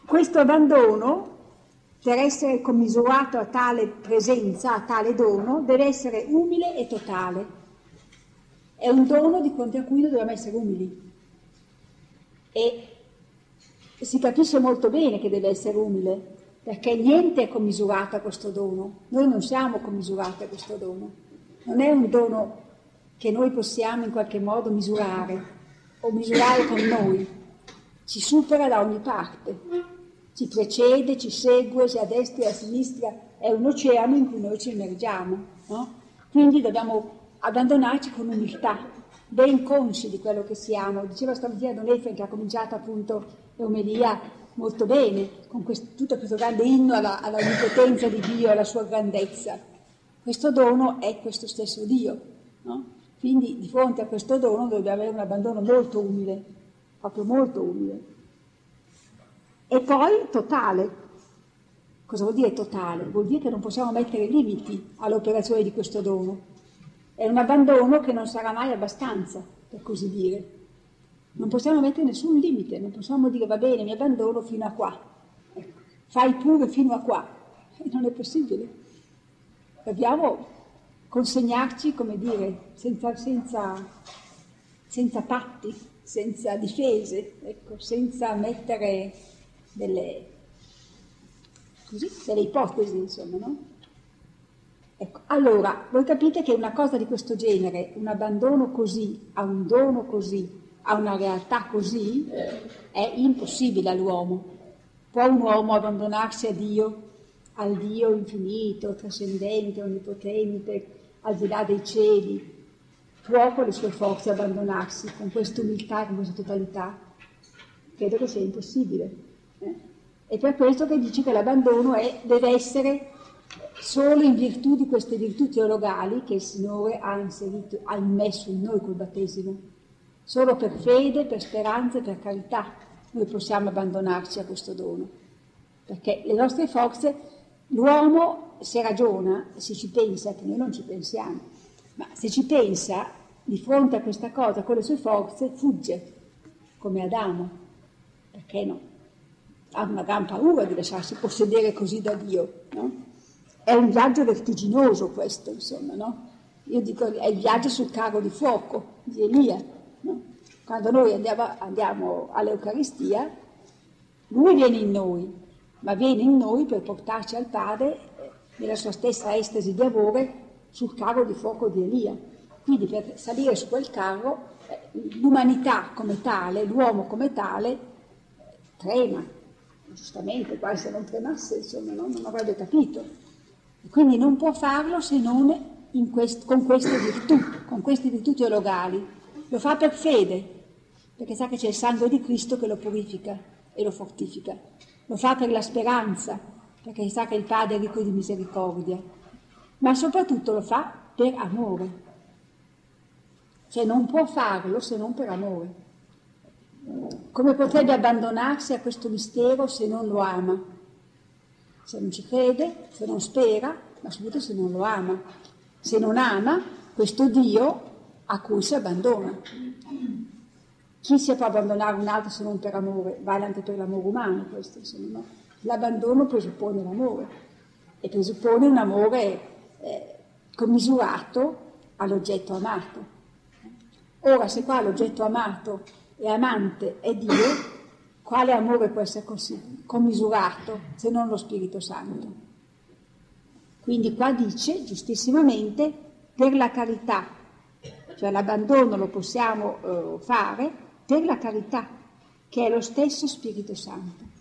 Questo abbandono, per essere commisurato a tale presenza, a tale dono, deve essere umile e totale. È un dono di fronte a cui noi dobbiamo essere umili. E si capisce molto bene che deve essere umile, perché niente è commisurato a questo dono. Noi non siamo commisurati a questo dono. Non è un dono che noi possiamo in qualche modo misurare o misurare con noi. Ci supera da ogni parte. Ci precede, ci segue, sia a destra e a sinistra, è un oceano in cui noi ci immergiamo, no? Quindi dobbiamo abbandonarci con umiltà, ben consci di quello che siamo. Diceva stamattina Don Efraim, che ha cominciato appunto l'omelia molto bene, con tutto questo grande inno alla onnipotenza di Dio, alla sua grandezza. Questo dono è questo stesso Dio, no? Quindi di fronte a questo dono dobbiamo avere un abbandono molto umile, proprio molto umile. E poi totale. Cosa vuol dire totale? Vuol dire che non possiamo mettere limiti all'operazione di questo dono. È un abbandono che non sarà mai abbastanza, per così dire. Non possiamo mettere nessun limite, non possiamo dire va bene, mi abbandono fino a qua. Ecco, fai pure fino a qua. E non è possibile. Dobbiamo consegnarci, come dire, senza patti, senza difese, ecco, senza mettere delle ipotesi, insomma, no? Ecco, allora, voi capite che una cosa di questo genere, un abbandono così, a un dono così, a una realtà così, è impossibile all'uomo. Può un uomo abbandonarsi a Dio, al Dio infinito, trascendente, onnipotente, al di là dei cieli? Può con le sue forze abbandonarsi con questa umiltà, con questa totalità? Credo che sia impossibile. È per questo che dice che l'abbandono deve essere solo in virtù di queste virtù teologali che il Signore ha immesso in noi col battesimo. Solo per fede, per speranza e per carità noi possiamo abbandonarci a questo dono. Perché le nostre forze, l'uomo se ragiona, se ci pensa, che noi non ci pensiamo, ma se ci pensa, di fronte a questa cosa, con le sue forze, fugge, come Adamo. Perché no? Ha una gran paura di lasciarsi possedere così da Dio, no? È un viaggio vertiginoso questo, insomma, no? Io dico, è il viaggio sul carro di fuoco di Elia, no? Quando noi andiamo all'Eucaristia, lui viene in noi, ma viene in noi per portarci al Padre nella sua stessa estasi di amore sul carro di fuoco di Elia. Quindi per salire su quel carro, l'umanità come tale, l'uomo come tale, trema. Giustamente, quasi se non tremasse, insomma, no? Non avrebbe capito. E quindi non può farlo se non con queste virtù teologali. Lo fa per fede, perché sa che c'è il sangue di Cristo che lo purifica e lo fortifica. Lo fa per la speranza, perché sa che il Padre è ricco di misericordia. Ma soprattutto lo fa per amore. Cioè non può farlo se non per amore. Come potrebbe abbandonarsi a questo mistero se non lo ama? Se non ci crede, se non spera, ma soprattutto se non lo ama. Se non ama questo Dio a cui si abbandona. Chi si può abbandonare un altro se non per amore? Vale anche per l'amore umano questo, insomma, no? L'abbandono presuppone l'amore e presuppone un amore commisurato all'oggetto amato. Ora, se qua l'oggetto amato e amante è Dio, quale amore può essere commisurato se non lo Spirito Santo? Quindi qua dice giustissimamente per la carità, cioè l'abbandono lo possiamo fare per la carità, che è lo stesso Spirito Santo.